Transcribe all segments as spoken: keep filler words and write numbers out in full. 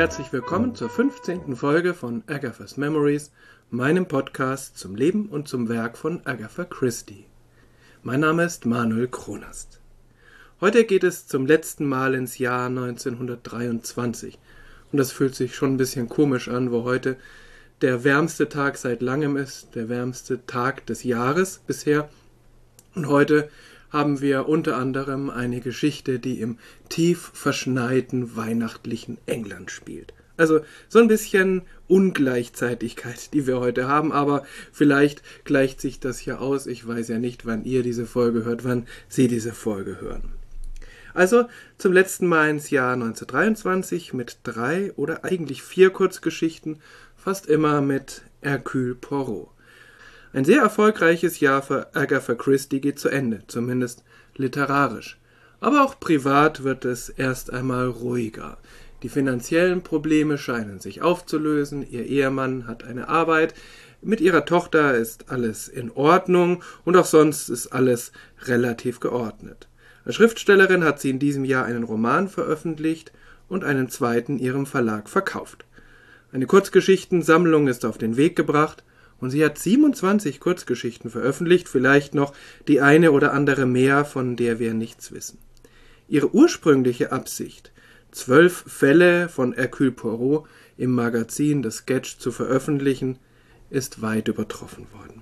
Herzlich willkommen zur fünfzehnten Folge von Agatha's Memories, meinem Podcast zum Leben und zum Werk von Agatha Christie. Mein Name ist Manuel Kronast. Heute geht es zum letzten Mal ins Jahr neunzehnhundertdreiundzwanzig. Und das fühlt sich schon ein bisschen komisch an, wo heute der wärmste Tag seit langem ist, der wärmste Tag des Jahres bisher. Und heute haben wir unter anderem eine Geschichte, die im tief verschneiten weihnachtlichen England spielt. Also so ein bisschen Ungleichzeitigkeit, die wir heute haben, aber vielleicht gleicht sich das ja aus. Ich weiß ja nicht, wann ihr diese Folge hört, wann Sie diese Folge hören. Also zum letzten Mal ins Jahr neunzehnhundertdreiundzwanzig mit drei oder eigentlich vier Kurzgeschichten, fast immer mit Hercule Poirot. Ein sehr erfolgreiches Jahr für Agatha Christie geht zu Ende, zumindest literarisch. Aber auch privat wird es erst einmal ruhiger. Die finanziellen Probleme scheinen sich aufzulösen, ihr Ehemann hat eine Arbeit, mit ihrer Tochter ist alles in Ordnung und auch sonst ist alles relativ geordnet. Als Schriftstellerin hat sie in diesem Jahr einen Roman veröffentlicht und einen zweiten ihrem Verlag verkauft. Eine Kurzgeschichtensammlung ist auf den Weg gebracht, und sie hat siebenundzwanzig Kurzgeschichten veröffentlicht, vielleicht noch die eine oder andere mehr, von der wir nichts wissen. Ihre ursprüngliche Absicht, zwölf Fälle von Hercule Poirot im Magazin The Sketch zu veröffentlichen, ist weit übertroffen worden.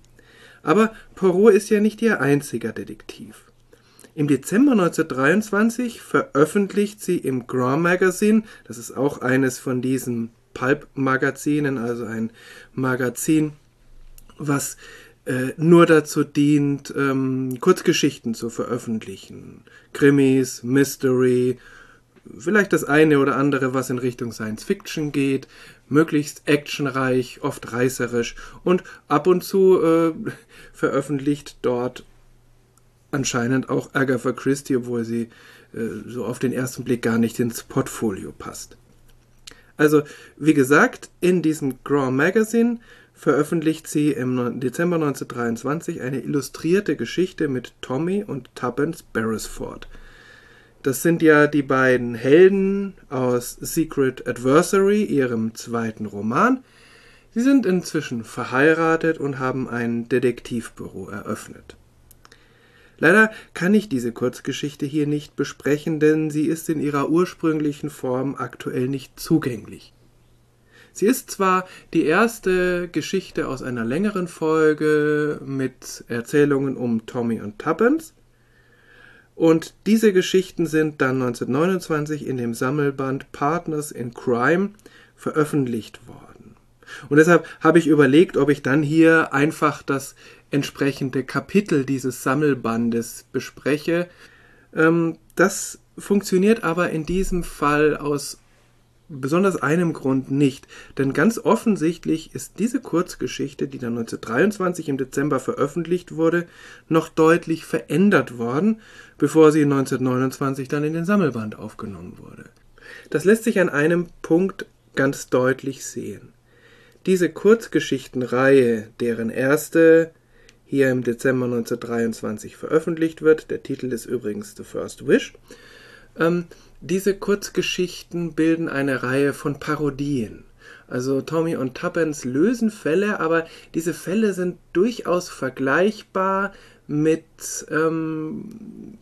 Aber Poirot ist ja nicht ihr einziger Detektiv. Im Dezember neunzehnhundertdreiundzwanzig veröffentlicht sie im Grand Magazine, das ist auch eines von diesen Pulp-Magazinen, also ein Magazin, was äh, nur dazu dient, ähm, Kurzgeschichten zu veröffentlichen. Krimis, Mystery, vielleicht das eine oder andere, was in Richtung Science-Fiction geht, möglichst actionreich, oft reißerisch und ab und zu äh, veröffentlicht dort anscheinend auch Agatha Christie, obwohl sie äh, so auf den ersten Blick gar nicht ins Portfolio passt. Also, wie gesagt, in diesem Grand Magazine veröffentlicht sie im Dezember neunzehnhundertdreiundzwanzig eine illustrierte Geschichte mit Tommy und Tuppence Beresford. Das sind ja die beiden Helden aus Secret Adversary, ihrem zweiten Roman. Sie sind inzwischen verheiratet und haben ein Detektivbüro eröffnet. Leider kann ich diese Kurzgeschichte hier nicht besprechen, denn sie ist in ihrer ursprünglichen Form aktuell nicht zugänglich. Sie ist zwar die erste Geschichte aus einer längeren Folge mit Erzählungen um Tommy und Tuppence, und diese Geschichten sind dann neunzehnhundertneunundzwanzig in dem Sammelband Partners in Crime veröffentlicht worden. Und deshalb habe ich überlegt, ob ich dann hier einfach das entsprechende Kapitel dieses Sammelbandes bespreche. Ähm, das funktioniert aber in diesem Fall aus besonders einem Grund nicht, denn ganz offensichtlich ist diese Kurzgeschichte, die dann neunzehnhundertdreiundzwanzig im Dezember veröffentlicht wurde, noch deutlich verändert worden, bevor sie neunzehnhundertneunundzwanzig dann in den Sammelband aufgenommen wurde. Das lässt sich an einem Punkt ganz deutlich sehen. Diese Kurzgeschichtenreihe, deren erste hier im Dezember neunzehnhundertdreiundzwanzig veröffentlicht wird, der Titel ist übrigens The First Wish, ähm, diese Kurzgeschichten bilden eine Reihe von Parodien. Also Tommy und Tuppence lösen Fälle, aber diese Fälle sind durchaus vergleichbar mit ähm,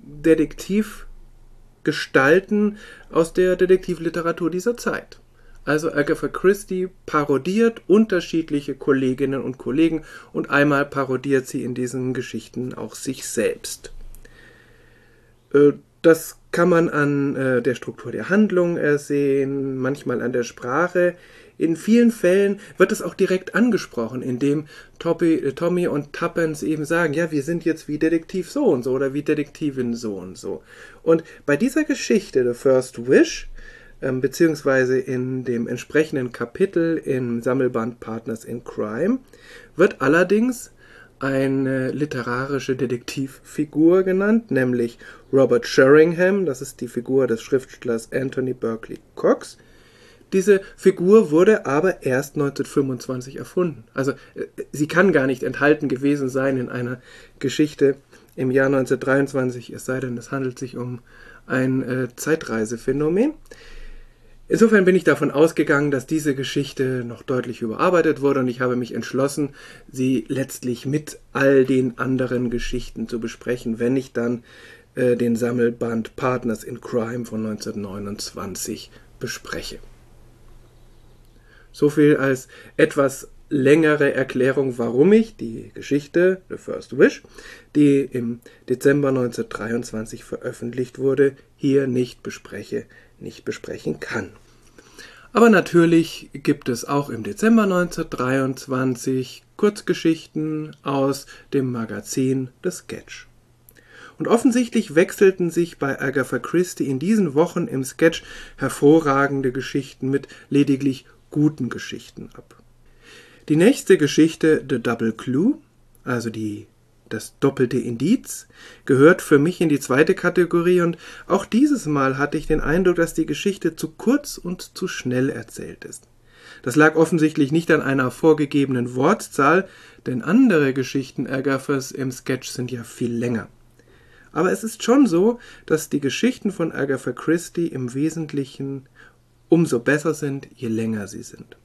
Detektivgestalten aus der Detektivliteratur dieser Zeit. Also Agatha Christie parodiert unterschiedliche Kolleginnen und Kollegen und einmal parodiert sie in diesen Geschichten auch sich selbst. Äh, das kann man an äh, der Struktur der Handlung ersehen, manchmal an der Sprache. In vielen Fällen wird es auch direkt angesprochen, indem Tommy, äh, Tommy und Tuppence eben sagen, ja, wir sind jetzt wie Detektiv so und so oder wie Detektivin so und so. Und bei dieser Geschichte, The First Wish, ähm, beziehungsweise in dem entsprechenden Kapitel im Sammelband Partners in Crime, wird allerdings eine literarische Detektivfigur genannt, nämlich Robert Sheringham, das ist die Figur des Schriftstellers Anthony Berkeley Cox. Diese Figur wurde aber erst neunzehnhundertfünfundzwanzig erfunden. Also sie kann gar nicht enthalten gewesen sein in einer Geschichte im Jahr neunzehnhundertdreiundzwanzig, es sei denn, es handelt sich um ein äh, Zeitreisephänomen. Insofern bin ich davon ausgegangen, dass diese Geschichte noch deutlich überarbeitet wurde und ich habe mich entschlossen, sie letztlich mit all den anderen Geschichten zu besprechen, wenn ich dann äh, den Sammelband Partners in Crime von neunzehnhundertneunundzwanzig bespreche. So viel als etwas längere Erklärung, warum ich die Geschichte The First Wish, die im Dezember neunzehnhundertdreiundzwanzig veröffentlicht wurde, hier nicht bespreche, nicht besprechen kann. Aber natürlich gibt es auch im Dezember neunzehnhundertdreiundzwanzig Kurzgeschichten aus dem Magazin The Sketch. Und offensichtlich wechselten sich bei Agatha Christie in diesen Wochen im Sketch hervorragende Geschichten mit lediglich guten Geschichten ab. Die nächste Geschichte, The Double Clue, also die, das doppelte Indiz, gehört für mich in die zweite Kategorie und auch dieses Mal hatte ich den Eindruck, dass die Geschichte zu kurz und zu schnell erzählt ist. Das lag offensichtlich nicht an einer vorgegebenen Wortzahl, denn andere Geschichten Agathas im Sketch sind ja viel länger. Aber es ist schon so, dass die Geschichten von Agatha Christie im Wesentlichen umso besser sind, je länger sie sind.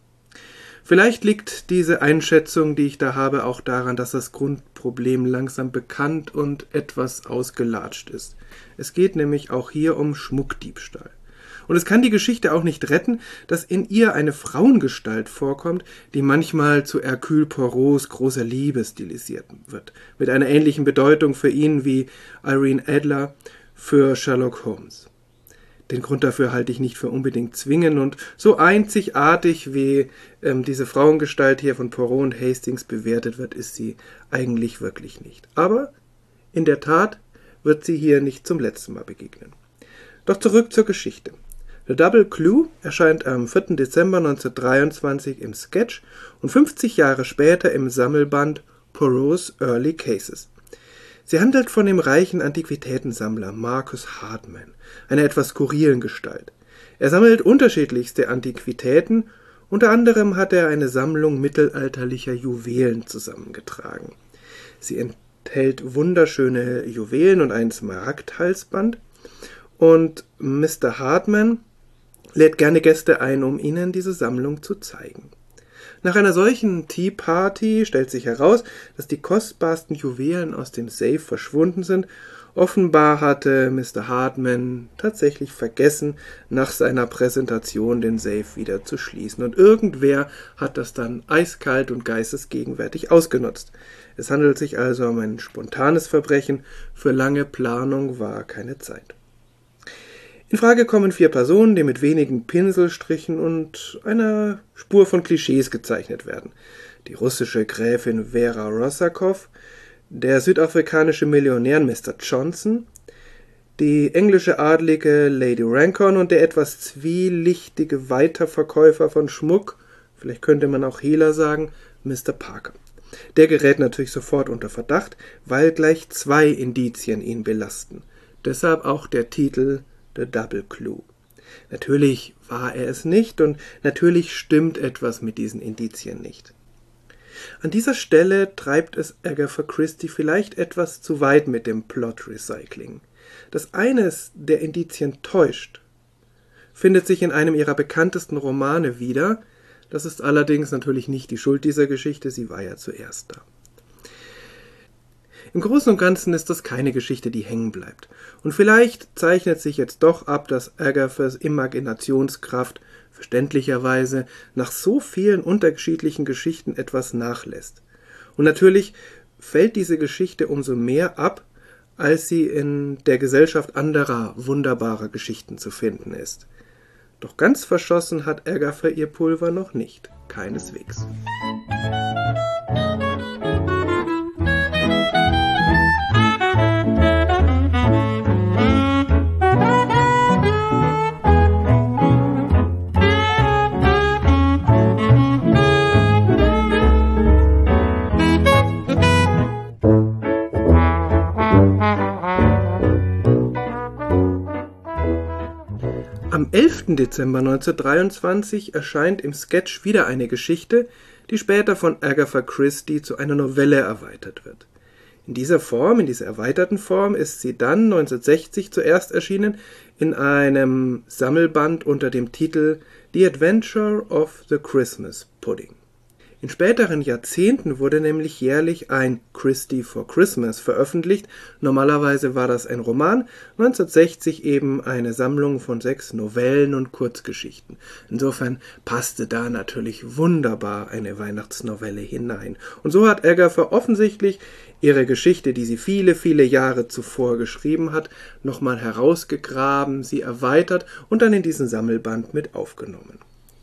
Vielleicht liegt diese Einschätzung, die ich da habe, auch daran, dass das Grundproblem langsam bekannt und etwas ausgelatscht ist. Es geht nämlich auch hier um Schmuckdiebstahl. Und es kann die Geschichte auch nicht retten, dass in ihr eine Frauengestalt vorkommt, die manchmal zu Hercule Poirots großer Liebe stilisiert wird, mit einer ähnlichen Bedeutung für ihn wie Irene Adler für Sherlock Holmes. Den Grund dafür halte ich nicht für unbedingt zwingend und so einzigartig wie ähm, diese Frauengestalt hier von Poirot und Hastings bewertet wird, ist sie eigentlich wirklich nicht. Aber in der Tat wird sie hier nicht zum letzten Mal begegnen. Doch zurück zur Geschichte. The Double Clue erscheint am vierten Dezember neunzehnhundertdreiundzwanzig im Sketch und fünfzig Jahre später im Sammelband Poirot's Early Cases. Sie handelt von dem reichen Antiquitätensammler Marcus Hardman, einer etwas skurrilen Gestalt. Er sammelt unterschiedlichste Antiquitäten, unter anderem hat er eine Sammlung mittelalterlicher Juwelen zusammengetragen. Sie enthält wunderschöne Juwelen und ein Smaragdhalsband und Mister Hardman lädt gerne Gäste ein, um ihnen diese Sammlung zu zeigen. Nach einer solchen Tea Party stellt sich heraus, dass die kostbarsten Juwelen aus dem Safe verschwunden sind. Offenbar hatte Mister Hardman tatsächlich vergessen, nach seiner Präsentation den Safe wieder zu schließen. Und irgendwer hat das dann eiskalt und geistesgegenwärtig ausgenutzt. Es handelt sich also um ein spontanes Verbrechen. Für lange Planung war keine Zeit. In Frage kommen vier Personen, die mit wenigen Pinselstrichen und einer Spur von Klischees gezeichnet werden. Die russische Gräfin Vera Rossakow, der südafrikanische Millionär Mister Johnson, die englische Adlige Lady Rancon und der etwas zwielichtige Weiterverkäufer von Schmuck, vielleicht könnte man auch Hehler sagen, Mister Parker. Der gerät natürlich sofort unter Verdacht, weil gleich zwei Indizien ihn belasten. Deshalb auch der Titel The Double Clue. Natürlich war er es nicht und natürlich stimmt etwas mit diesen Indizien nicht. An dieser Stelle treibt es Agatha Christie vielleicht etwas zu weit mit dem Plot-Recycling. Dass eines der Indizien täuscht, findet sich in einem ihrer bekanntesten Romane wieder. Das ist allerdings natürlich nicht die Schuld dieser Geschichte, sie war ja zuerst da. Im Großen und Ganzen ist das keine Geschichte, die hängen bleibt. Und vielleicht zeichnet sich jetzt doch ab, dass Agathas Imaginationskraft verständlicherweise nach so vielen unterschiedlichen Geschichten etwas nachlässt. Und natürlich fällt diese Geschichte umso mehr ab, als sie in der Gesellschaft anderer wunderbarer Geschichten zu finden ist. Doch ganz verschossen hat Agatha ihr Pulver noch nicht, keineswegs. Am elften Dezember neunzehnhundertdreiundzwanzig erscheint im Sketch wieder eine Geschichte, die später von Agatha Christie zu einer Novelle erweitert wird. In dieser Form, in dieser erweiterten Form, ist sie dann neunzehnhundertsechzig zuerst erschienen in einem Sammelband unter dem Titel The Adventure of the Christmas Pudding. In späteren Jahrzehnten wurde nämlich jährlich ein Christie for Christmas veröffentlicht. Normalerweise war das ein Roman, neunzehnhundertsechzig eben eine Sammlung von sechs Novellen und Kurzgeschichten. Insofern passte da natürlich wunderbar eine Weihnachtsnovelle hinein. Und so hat Agatha offensichtlich ihre Geschichte, die sie viele, viele Jahre zuvor geschrieben hat, nochmal herausgegraben, sie erweitert und dann in diesen Sammelband mit aufgenommen.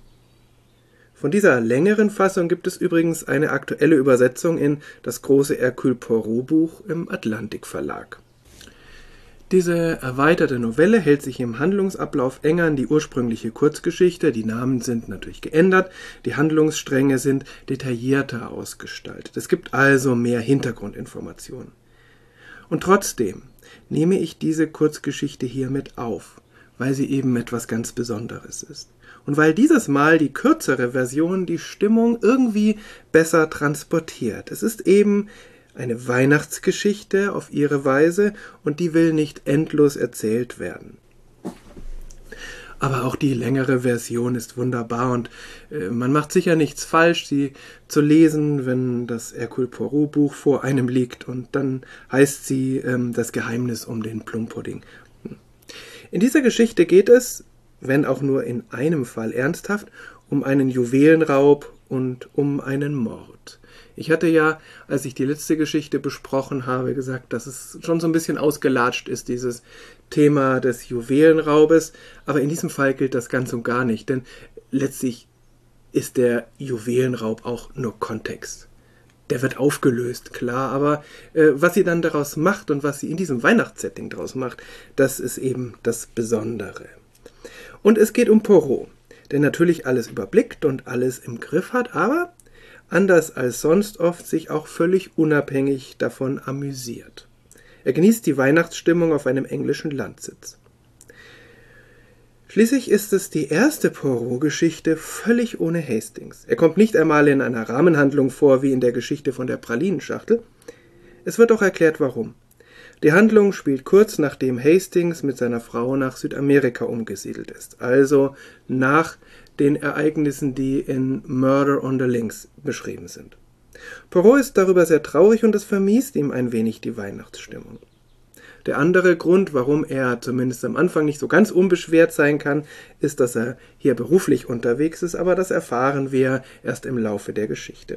Von dieser längeren Fassung gibt es übrigens eine aktuelle Übersetzung in das große Hercule Poirot Buch im Atlantik Verlag. Diese erweiterte Novelle hält sich im Handlungsablauf enger an die ursprüngliche Kurzgeschichte, die Namen sind natürlich geändert, die Handlungsstränge sind detaillierter ausgestaltet. Es gibt also mehr Hintergrundinformationen. Und trotzdem nehme ich diese Kurzgeschichte hier mit auf, weil sie eben etwas ganz Besonderes ist. Und weil dieses Mal die kürzere Version die Stimmung irgendwie besser transportiert. Es ist eben eine Weihnachtsgeschichte auf ihre Weise und die will nicht endlos erzählt werden. Aber auch die längere Version ist wunderbar und äh, man macht sicher nichts falsch, sie zu lesen, wenn das Hercule Poirot Buch vor einem liegt und dann heißt sie ähm, Das Geheimnis um den Plumpudding. In dieser Geschichte geht es, wenn auch nur in einem Fall ernsthaft, um einen Juwelenraub und um einen Mord. Ich hatte ja, als ich die letzte Geschichte besprochen habe, gesagt, dass es schon so ein bisschen ausgelatscht ist, dieses Thema des Juwelenraubes, aber in diesem Fall gilt das ganz und gar nicht, denn letztlich ist der Juwelenraub auch nur Kontext. Der wird aufgelöst, klar, aber äh, was sie dann daraus macht und was sie in diesem Weihnachtssetting daraus macht, das ist eben das Besondere. Und es geht um Poirot, der natürlich alles überblickt und alles im Griff hat, aber anders als sonst oft sich auch völlig unabhängig davon amüsiert. Er genießt die Weihnachtsstimmung auf einem englischen Landsitz. Schließlich ist es die erste Poirot-Geschichte völlig ohne Hastings. Er kommt nicht einmal in einer Rahmenhandlung vor, wie in der Geschichte von der Pralinenschachtel. Es wird auch erklärt, warum. Die Handlung spielt kurz nachdem Hastings mit seiner Frau nach Südamerika umgesiedelt ist, also nach den Ereignissen, die in Murder on the Links beschrieben sind. Poirot ist darüber sehr traurig und es vermiest ihm ein wenig die Weihnachtsstimmung. Der andere Grund, warum er zumindest am Anfang nicht so ganz unbeschwert sein kann, ist, dass er hier beruflich unterwegs ist, aber das erfahren wir erst im Laufe der Geschichte.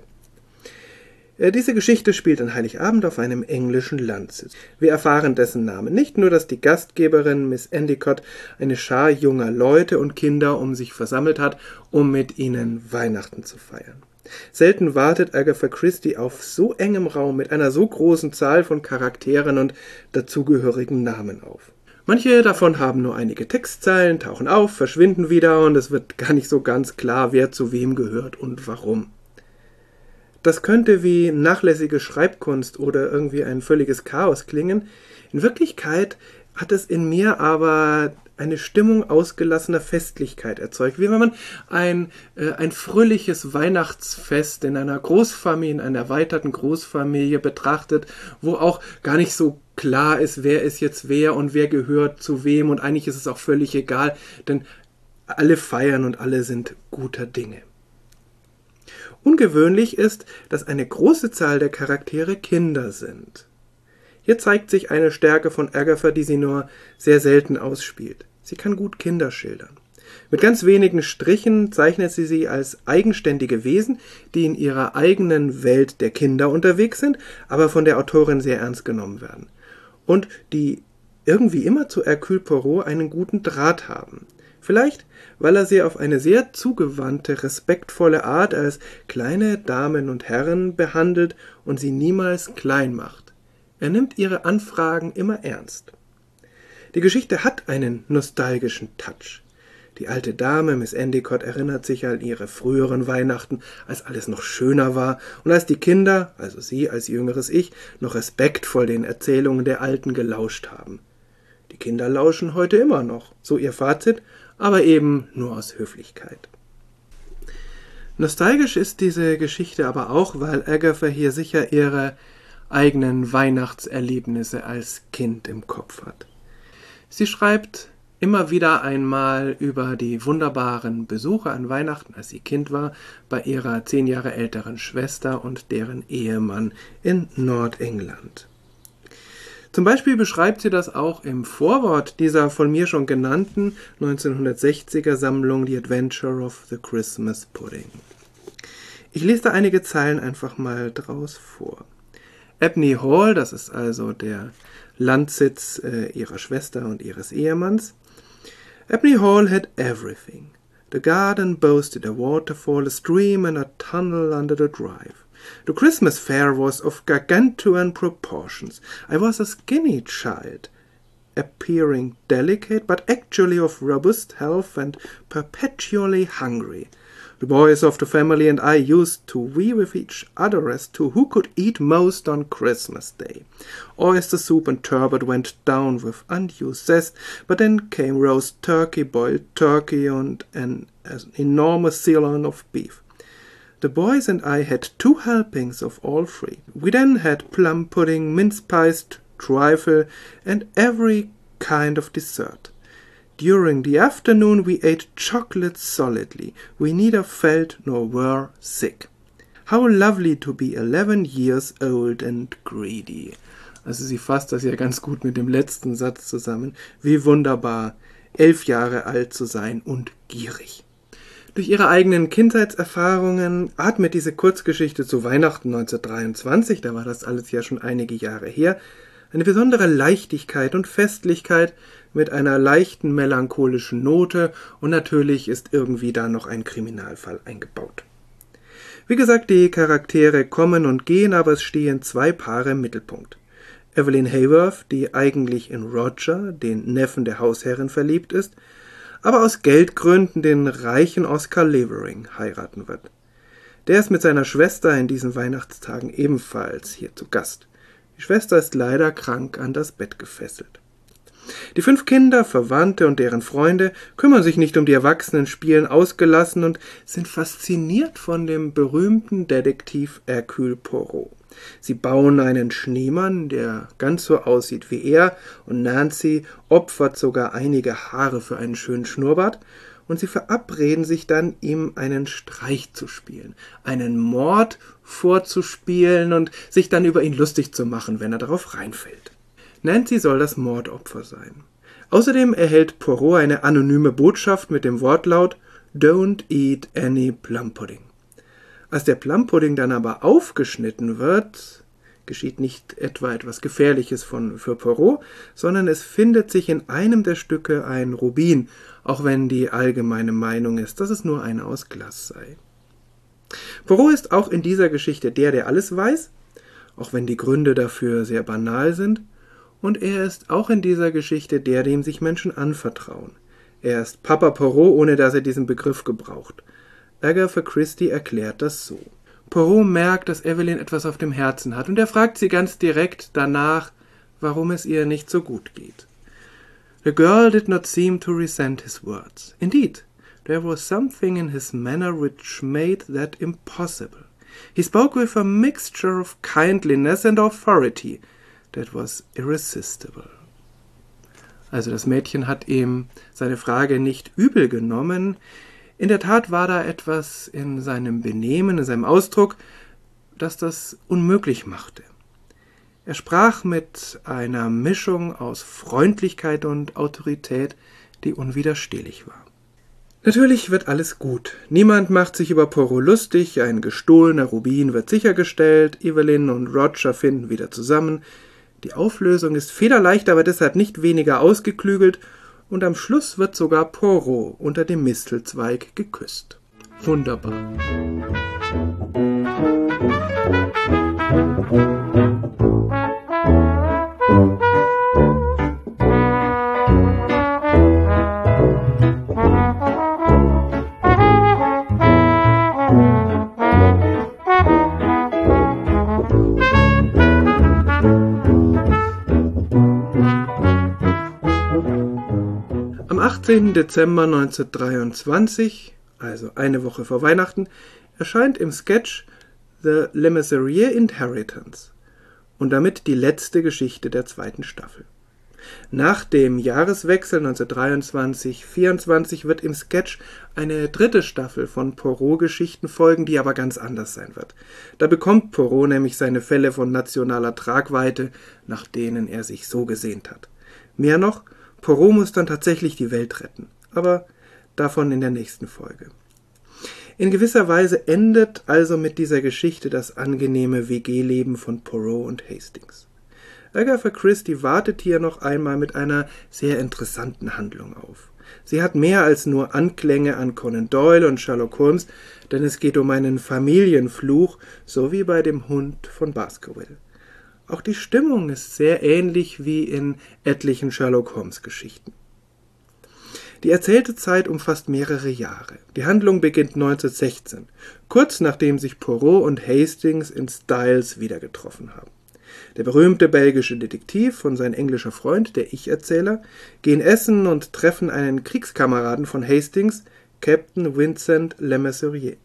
Diese Geschichte spielt an Heiligabend auf einem englischen Landsitz. Wir erfahren dessen Namen nicht, nur dass die Gastgeberin Miss Endicott eine Schar junger Leute und Kinder um sich versammelt hat, um mit ihnen Weihnachten zu feiern. Selten wartet Agatha Christie auf so engem Raum mit einer so großen Zahl von Charakteren und dazugehörigen Namen auf. Manche davon haben nur einige Textzeilen, tauchen auf, verschwinden wieder und es wird gar nicht so ganz klar, wer zu wem gehört und warum. Das könnte wie nachlässige Schreibkunst oder irgendwie ein völliges Chaos klingen. In Wirklichkeit hat es in mir aber eine Stimmung ausgelassener Festlichkeit erzeugt, wie wenn man ein, äh, ein fröhliches Weihnachtsfest in einer Großfamilie, in einer erweiterten Großfamilie betrachtet, wo auch gar nicht so klar ist, wer ist jetzt wer und wer gehört zu wem und eigentlich ist es auch völlig egal, denn alle feiern und alle sind guter Dinge. Ungewöhnlich ist, dass eine große Zahl der Charaktere Kinder sind. Hier zeigt sich eine Stärke von Agatha, die sie nur sehr selten ausspielt. Sie kann gut Kinder schildern. Mit ganz wenigen Strichen zeichnet sie sie als eigenständige Wesen, die in ihrer eigenen Welt der Kinder unterwegs sind, aber von der Autorin sehr ernst genommen werden. Und die irgendwie immer zu Hercule Poirot einen guten Draht haben. Vielleicht, weil er sie auf eine sehr zugewandte, respektvolle Art als kleine Damen und Herren behandelt und sie niemals klein macht. Er nimmt ihre Anfragen immer ernst. Die Geschichte hat einen nostalgischen Touch. Die alte Dame, Miss Endicott, erinnert sich an ihre früheren Weihnachten, als alles noch schöner war und als die Kinder, also sie als jüngeres Ich, noch respektvoll den Erzählungen der Alten gelauscht haben. Die Kinder lauschen heute immer noch, so ihr Fazit, aber eben nur aus Höflichkeit. Nostalgisch ist diese Geschichte aber auch, weil Agatha hier sicher ihre eigenen Weihnachtserlebnisse als Kind im Kopf hat. Sie schreibt immer wieder einmal über die wunderbaren Besuche an Weihnachten, als sie Kind war, bei ihrer zehn Jahre älteren Schwester und deren Ehemann in Nordengland. Zum Beispiel beschreibt sie das auch im Vorwort dieser von mir schon genannten neunzehnhundertsechziger Sammlung The Adventure of the Christmas Pudding. Ich lese da einige Zeilen einfach mal draus vor. Abney Hall, das ist also der Landsitz äh, ihrer Schwester und ihres Ehemanns. Abney Hall had everything. The garden boasted a waterfall, a stream and a tunnel under the drive. The Christmas fair was of gargantuan proportions. I was a skinny child, appearing delicate, but actually of robust health and perpetually hungry. The boys of the family and I used to vie with each other as to who could eat most on Christmas Day. Oyster soup and turbot went down with undue zest, but then came roast turkey, boiled turkey, and an, an enormous sirloin of beef. The boys and I had two helpings of all three. We then had plum pudding, mince pies, trifle, and every kind of dessert. During the afternoon we ate chocolate solidly. We neither felt nor were sick. How lovely to be eleven years old and greedy. Also sie fasst das ja ganz gut mit dem letzten Satz zusammen. Wie wunderbar, elf Jahre alt zu sein und gierig. Durch ihre eigenen Kindheitserfahrungen atmet diese Kurzgeschichte zu Weihnachten neunzehnhundertdreiundzwanzig, da war das alles ja schon einige Jahre her, eine besondere Leichtigkeit und Festlichkeit mit einer leichten melancholischen Note und natürlich ist irgendwie da noch ein Kriminalfall eingebaut. Wie gesagt, die Charaktere kommen und gehen, aber es stehen zwei Paare im Mittelpunkt. Evelyn Haworth, die eigentlich in Roger, den Neffen der Hausherrin, verliebt ist, aber aus Geldgründen den reichen Oscar Levering heiraten wird. Der ist mit seiner Schwester in diesen Weihnachtstagen ebenfalls hier zu Gast. Die Schwester ist leider krank an das Bett gefesselt. Die fünf Kinder, Verwandte und deren Freunde kümmern sich nicht um die Erwachsenen, spielen ausgelassen und sind fasziniert von dem berühmten Detektiv Hercule Poirot. Sie bauen einen Schneemann, der ganz so aussieht wie er, und Nancy opfert sogar einige Haare für einen schönen Schnurrbart, und sie verabreden sich dann, ihm einen Streich zu spielen, einen Mord vorzuspielen und sich dann über ihn lustig zu machen, wenn er darauf reinfällt. Nancy soll das Mordopfer sein. Außerdem erhält Poirot eine anonyme Botschaft mit dem Wortlaut "Don't eat any plum pudding". Als der Plumpudding dann aber aufgeschnitten wird, geschieht nicht etwa etwas Gefährliches von, für Poirot, sondern es findet sich in einem der Stücke ein Rubin, auch wenn die allgemeine Meinung ist, dass es nur einer aus Glas sei. Poirot ist auch in dieser Geschichte der, der alles weiß, auch wenn die Gründe dafür sehr banal sind, und er ist auch in dieser Geschichte der, dem sich Menschen anvertrauen. Er ist Papa Poirot, ohne dass er diesen Begriff gebraucht. Agatha Christie erklärt das so. Poirot merkt, dass Evelyn etwas auf dem Herzen hat und er fragt sie ganz direkt danach, warum es ihr nicht so gut geht. The girl did not seem to resent his words. Indeed, there was something in his manner which made that impossible. He spoke with a mixture of kindliness and authority that was irresistible. Also das Mädchen hat ihm seine Frage nicht übel genommen. In der Tat war da etwas in seinem Benehmen, in seinem Ausdruck, das das unmöglich machte. Er sprach mit einer Mischung aus Freundlichkeit und Autorität, die unwiderstehlich war. Natürlich wird alles gut. Niemand macht sich über Poirot lustig, ein gestohlener Rubin wird sichergestellt, Evelyn und Roger finden wieder zusammen. Die Auflösung ist federleicht, aber deshalb nicht weniger ausgeklügelt, und am Schluss wird sogar Poirot unter dem Mistelzweig geküsst. Wunderbar. Am achtzehnten Dezember neunzehnhundertdreiundzwanzig, also eine Woche vor Weihnachten, erscheint im Sketch The Le Mesurier Inheritance. und damit die letzte Geschichte der zweiten Staffel. Nach dem Jahreswechsel neunzehnhundertdreiundzwanzig vierundzwanzig wird im Sketch eine dritte Staffel von Poirot-Geschichten folgen, die aber ganz anders sein wird. Da bekommt Poirot nämlich seine Fälle von nationaler Tragweite, nach denen er sich so gesehnt hat. Mehr noch, Poirot muss dann tatsächlich die Welt retten, aber davon in der nächsten Folge. In gewisser Weise endet also mit dieser Geschichte das angenehme W G-Leben von Poirot und Hastings. Agatha Christie wartet hier noch einmal mit einer sehr interessanten Handlung auf. Sie hat mehr als nur Anklänge an Conan Doyle und Sherlock Holmes, denn es geht um einen Familienfluch, so wie bei dem Hund von Baskerville. Auch die Stimmung ist sehr ähnlich wie in etlichen Sherlock Holmes Geschichten. Die erzählte Zeit umfasst mehrere Jahre. Die Handlung beginnt neunzehnhundertsechzehn, kurz nachdem sich Poirot und Hastings in Styles wieder getroffen haben. Der berühmte belgische Detektiv und sein englischer Freund, der Ich-Erzähler, gehen essen und treffen einen Kriegskameraden von Hastings, Captain Vincent Lemercier.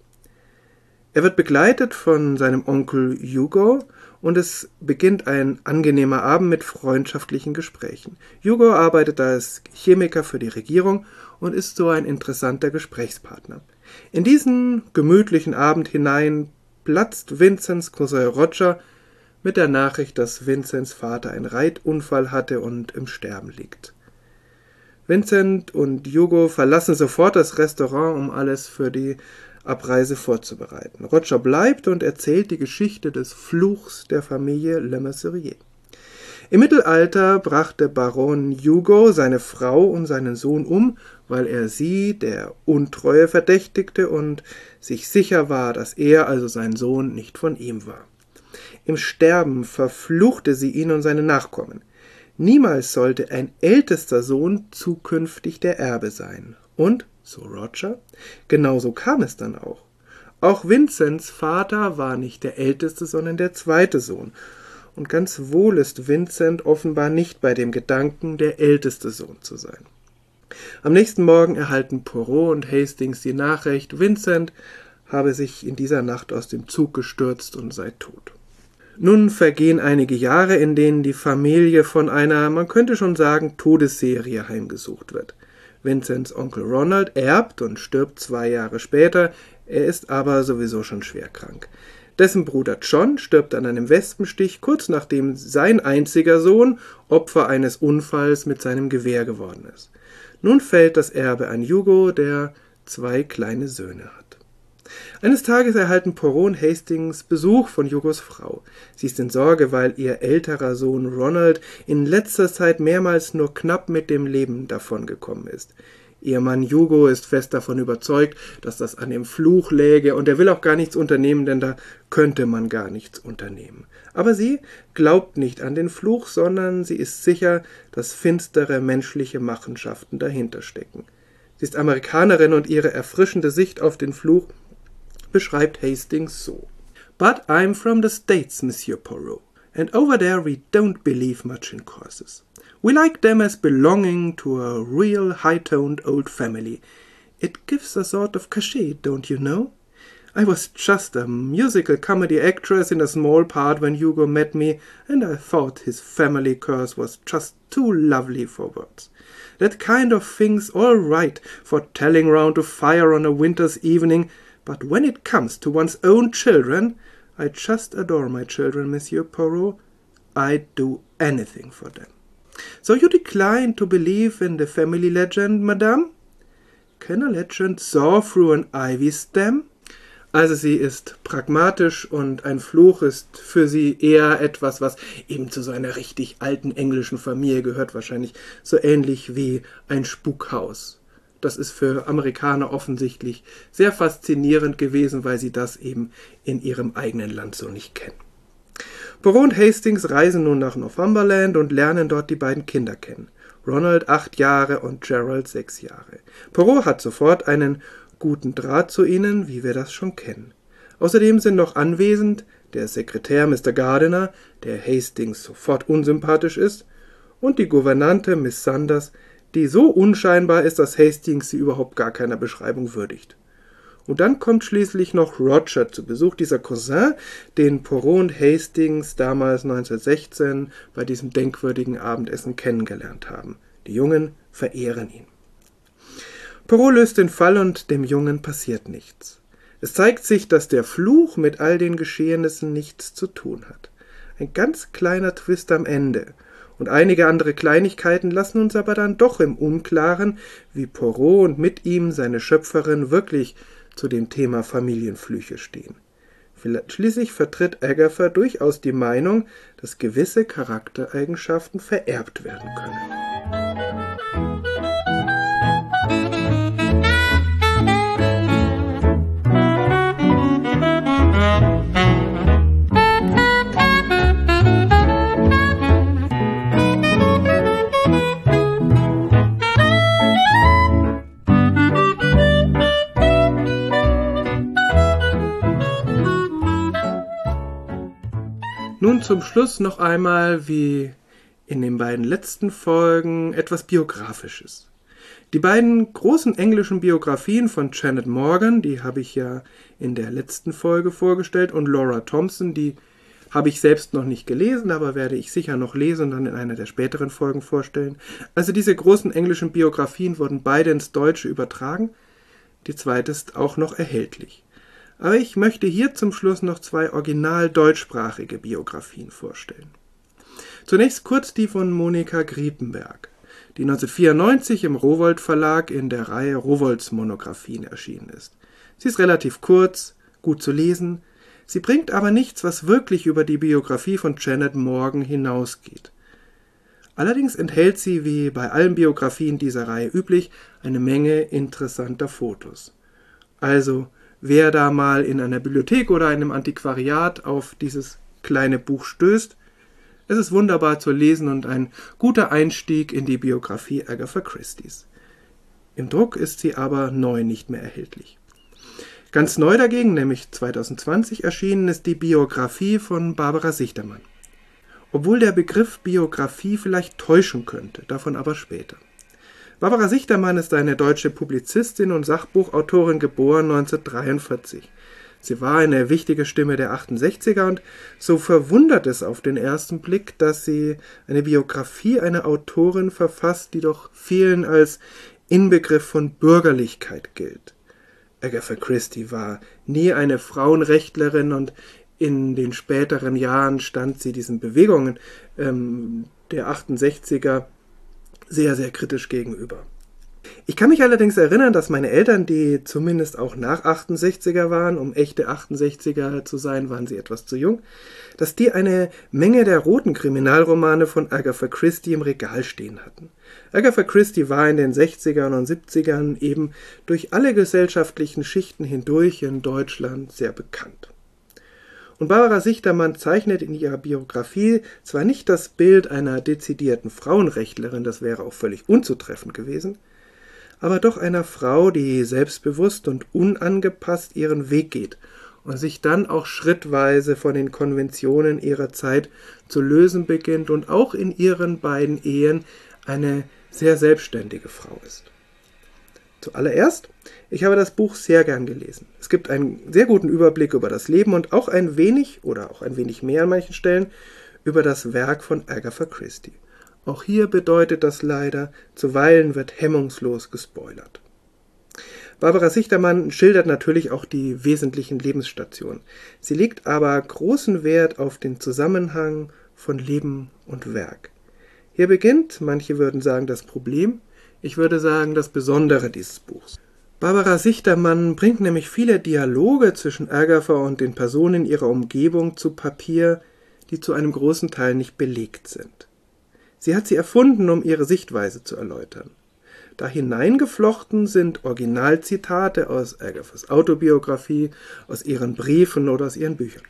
Er wird begleitet von seinem Onkel Hugo und es beginnt ein angenehmer Abend mit freundschaftlichen Gesprächen. Hugo arbeitet als Chemiker für die Regierung und ist so ein interessanter Gesprächspartner. In diesen gemütlichen Abend hinein platzt Vincents Cousin Roger mit der Nachricht, dass Vincents Vater einen Reitunfall hatte und im Sterben liegt. Vincent und Hugo verlassen sofort das Restaurant, um alles für die Abreise vorzubereiten. Roger bleibt und erzählt die Geschichte des Fluchs der Familie Lemercier. Im Mittelalter brachte Baron Hugo seine Frau und seinen Sohn um, weil er sie der Untreue verdächtigte und sich sicher war, dass er, also sein Sohn, nicht von ihm war. Im Sterben verfluchte sie ihn und seine Nachkommen. Niemals sollte ein ältester Sohn zukünftig der Erbe sein. Und, so Roger, genauso kam es dann auch. Auch Vincents Vater war nicht der älteste, sondern der zweite Sohn. Und ganz wohl ist Vincent offenbar nicht bei dem Gedanken, der älteste Sohn zu sein. Am nächsten Morgen erhalten Poirot und Hastings die Nachricht, Vincent habe sich in dieser Nacht aus dem Zug gestürzt und sei tot. Nun vergehen einige Jahre, in denen die Familie von einer, man könnte schon sagen, Todesserie heimgesucht wird. Vincents Onkel Ronald erbt und stirbt zwei Jahre später, er ist aber sowieso schon schwer krank. Dessen Bruder John stirbt an einem Wespenstich, kurz nachdem sein einziger Sohn Opfer eines Unfalls mit seinem Gewehr geworden ist. Nun fällt das Erbe an Hugo, der zwei kleine Söhne hat. Eines Tages erhalten Poirot und Hastings Besuch von Hugos Frau. Sie ist in Sorge, weil ihr älterer Sohn Ronald in letzter Zeit mehrmals nur knapp mit dem Leben davongekommen ist. Ihr Mann Hugo ist fest davon überzeugt, dass das an dem Fluch läge, und er will auch gar nichts unternehmen, denn da könnte man gar nichts unternehmen. Aber sie glaubt nicht an den Fluch, sondern sie ist sicher, dass finstere menschliche Machenschaften dahinter stecken. Sie ist Amerikanerin und ihre erfrischende Sicht auf den Fluch beschreibt Hastings so. But I'm from the States, Monsieur Poirot, and over there we don't believe much in curses. We like them as belonging to a real high-toned old family. It gives a sort of cachet, don't you know? I was just a musical comedy actress in a small part when Hugo met me, and I thought his family curse was just too lovely for words. That kind of thing's all right for telling round a fire on a winter's evening, but when it comes to one's own children, I just adore my children, Monsieur Poirot. I'd do anything for them. So you decline to believe in the family legend, Madame? Can a legend soar through an ivy stem? Also sie ist pragmatisch und ein Fluch ist für sie eher etwas, was eben zu so einer richtig alten englischen Familie gehört, wahrscheinlich so ähnlich wie ein Spukhaus. Das ist für Amerikaner offensichtlich sehr faszinierend gewesen, weil sie das eben in ihrem eigenen Land so nicht kennen. Poirot und Hastings reisen nun nach Northumberland und lernen dort die beiden Kinder kennen. Ronald acht Jahre und Gerald sechs Jahre. Poirot hat sofort einen guten Draht zu ihnen, wie wir das schon kennen. Außerdem sind noch anwesend der Sekretär Mister Gardiner, der Hastings sofort unsympathisch ist, und die Gouvernante Miss Sanders, die so unscheinbar ist, dass Hastings sie überhaupt gar keiner Beschreibung würdigt. Und dann kommt schließlich noch Roger zu Besuch, dieser Cousin, den Poirot und Hastings damals neunzehnhundertsechzehn bei diesem denkwürdigen Abendessen kennengelernt haben. Die Jungen verehren ihn. Poirot löst den Fall und dem Jungen passiert nichts. Es zeigt sich, dass der Fluch mit all den Geschehnissen nichts zu tun hat. Ein ganz kleiner Twist am Ende. Und einige andere Kleinigkeiten lassen uns aber dann doch im Unklaren, wie Poirot und mit ihm seine Schöpferin wirklich zu dem Thema Familienflüche stehen. Schließlich vertritt Agatha durchaus die Meinung, dass gewisse Charaktereigenschaften vererbt werden können. Nun zum Schluss noch einmal, wie in den beiden letzten Folgen, etwas Biografisches. Die beiden großen englischen Biografien von Janet Morgan, die habe ich ja in der letzten Folge vorgestellt, und Laura Thompson, die habe ich selbst noch nicht gelesen, aber werde ich sicher noch lesen und dann in einer der späteren Folgen vorstellen. Also diese großen englischen Biografien wurden beide ins Deutsche übertragen, die zweite ist auch noch erhältlich. Aber ich möchte hier zum Schluss noch zwei original deutschsprachige Biografien vorstellen. Zunächst kurz die von Monika Griepenberg, die neunzehnhundertvierundneunzig im Rowohlt Verlag in der Reihe Rowohlts Monographien erschienen ist. Sie ist relativ kurz, gut zu lesen, sie bringt aber nichts, was wirklich über die Biografie von Janet Morgan hinausgeht. Allerdings enthält sie, wie bei allen Biografien dieser Reihe üblich, eine Menge interessanter Fotos. Also, wer da mal in einer Bibliothek oder einem Antiquariat auf dieses kleine Buch stößt, es ist wunderbar zu lesen und ein guter Einstieg in die Biografie Agatha Christies. Im Druck ist sie aber neu nicht mehr erhältlich. Ganz neu dagegen, nämlich zweitausendzwanzig erschienen, ist die Biografie von Barbara Sichtermann. Obwohl der Begriff Biografie vielleicht täuschen könnte, davon aber später. Barbara Sichtermann ist eine deutsche Publizistin und Sachbuchautorin, geboren neunzehnhundertdreiundvierzig. Sie war eine wichtige Stimme der achtundsechziger und so verwundert es auf den ersten Blick, dass sie eine Biografie einer Autorin verfasst, die doch vielen als Inbegriff von Bürgerlichkeit gilt. Agatha Christie war nie eine Frauenrechtlerin und in den späteren Jahren stand sie diesen Bewegungen ähm, der achtundsechziger sehr, sehr kritisch gegenüber. Ich kann mich allerdings erinnern, dass meine Eltern, die zumindest auch nach achtundsechziger waren, um echte achtundsechziger zu sein, waren sie etwas zu jung, dass die eine Menge der roten Kriminalromane von Agatha Christie im Regal stehen hatten. Agatha Christie war in den sechzigern und siebzigern eben durch alle gesellschaftlichen Schichten hindurch in Deutschland sehr bekannt. Und Barbara Sichtermann zeichnet in ihrer Biografie zwar nicht das Bild einer dezidierten Frauenrechtlerin, das wäre auch völlig unzutreffend gewesen, aber doch einer Frau, die selbstbewusst und unangepasst ihren Weg geht und sich dann auch schrittweise von den Konventionen ihrer Zeit zu lösen beginnt und auch in ihren beiden Ehen eine sehr selbstständige Frau ist. Zuallererst, ich habe das Buch sehr gern gelesen. Es gibt einen sehr guten Überblick über das Leben und auch ein wenig, oder auch ein wenig mehr an manchen Stellen, über das Werk von Agatha Christie. Auch hier bedeutet das leider, zuweilen wird hemmungslos gespoilert. Barbara Sichtermann schildert natürlich auch die wesentlichen Lebensstationen. Sie legt aber großen Wert auf den Zusammenhang von Leben und Werk. Hier beginnt, manche würden sagen, das Problem, ich würde sagen, das Besondere dieses Buchs. Barbara Sichtermann bringt nämlich viele Dialoge zwischen Agatha und den Personen ihrer Umgebung zu Papier, die zu einem großen Teil nicht belegt sind. Sie hat sie erfunden, um ihre Sichtweise zu erläutern. Da hineingeflochten sind Originalzitate aus Agathas Autobiografie, aus ihren Briefen oder aus ihren Büchern.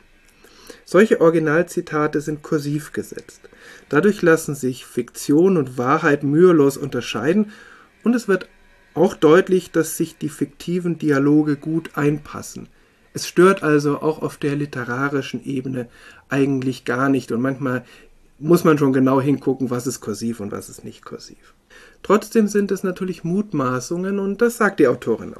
Solche Originalzitate sind kursiv gesetzt. Dadurch lassen sich Fiktion und Wahrheit mühelos unterscheiden und es wird auch deutlich, dass sich die fiktiven Dialoge gut einpassen. Es stört also auch auf der literarischen Ebene eigentlich gar nicht und manchmal muss man schon genau hingucken, was ist kursiv und was ist nicht kursiv. Trotzdem sind es natürlich Mutmaßungen und das sagt die Autorin auch.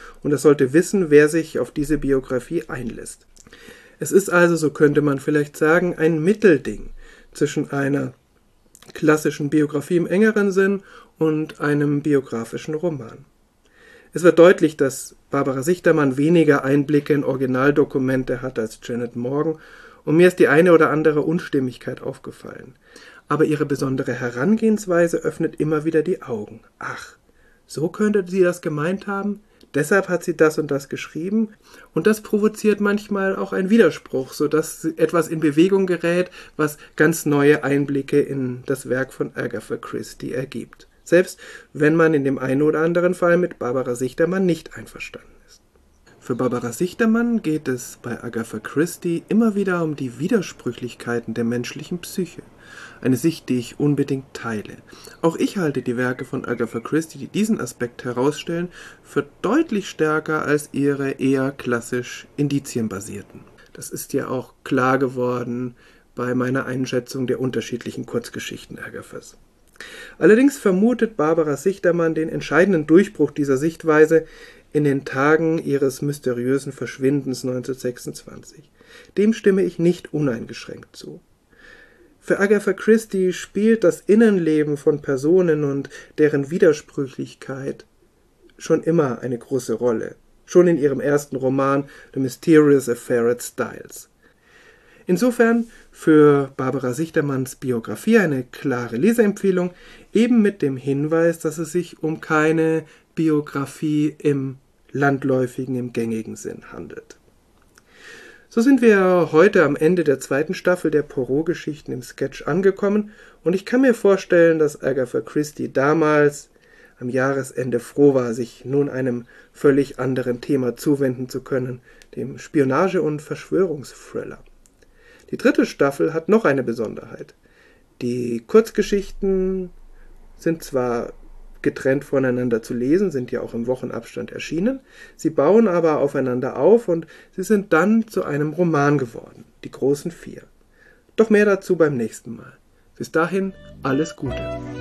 und er sollte wissen, wer sich auf diese Biografie einlässt. Es ist also, so könnte man vielleicht sagen, ein Mittelding zwischen einer klassischen Biografie im engeren Sinn und einem biografischen Roman. Es wird deutlich, dass Barbara Sichtermann weniger Einblicke in Originaldokumente hat als Janet Morgan, und mir ist die eine oder andere Unstimmigkeit aufgefallen. Aber ihre besondere Herangehensweise öffnet immer wieder die Augen. Ach, so könnte sie das gemeint haben? Deshalb hat sie das und das geschrieben, und das provoziert manchmal auch einen Widerspruch, sodass etwas in Bewegung gerät, was ganz neue Einblicke in das Werk von Agatha Christie ergibt. Selbst wenn man in dem einen oder anderen Fall mit Barbara Sichtermann nicht einverstanden ist. Für Barbara Sichtermann geht es bei Agatha Christie immer wieder um die Widersprüchlichkeiten der menschlichen Psyche. Eine Sicht, die ich unbedingt teile. Auch ich halte die Werke von Agatha Christie, die diesen Aspekt herausstellen, für deutlich stärker als ihre eher klassisch indizienbasierten. Das ist ja auch klar geworden bei meiner Einschätzung der unterschiedlichen Kurzgeschichten Agathas. Allerdings vermutet Barbara Sichtermann den entscheidenden Durchbruch dieser Sichtweise in den Tagen ihres mysteriösen Verschwindens neunzehnhundertsechsundzwanzig. Dem stimme ich nicht uneingeschränkt zu. Für Agatha Christie spielt das Innenleben von Personen und deren Widersprüchlichkeit schon immer eine große Rolle, schon in ihrem ersten Roman The Mysterious Affair at Styles. Insofern für Barbara Sichtermanns Biografie eine klare Leseempfehlung, eben mit dem Hinweis, dass es sich um keine Biografie im landläufigen, im gängigen Sinn handelt. So sind wir heute am Ende der zweiten Staffel der Poirot-Geschichten im Sketch angekommen, und ich kann mir vorstellen, dass Agatha Christie damals am Jahresende froh war, sich nun einem völlig anderen Thema zuwenden zu können, dem Spionage- und Verschwörungsthriller. Die dritte Staffel hat noch eine Besonderheit. Die Kurzgeschichten sind zwar getrennt voneinander zu lesen, sind ja auch im Wochenabstand erschienen, sie bauen aber aufeinander auf und sie sind dann zu einem Roman geworden, die großen vier. Doch mehr dazu beim nächsten Mal. Bis dahin, alles Gute.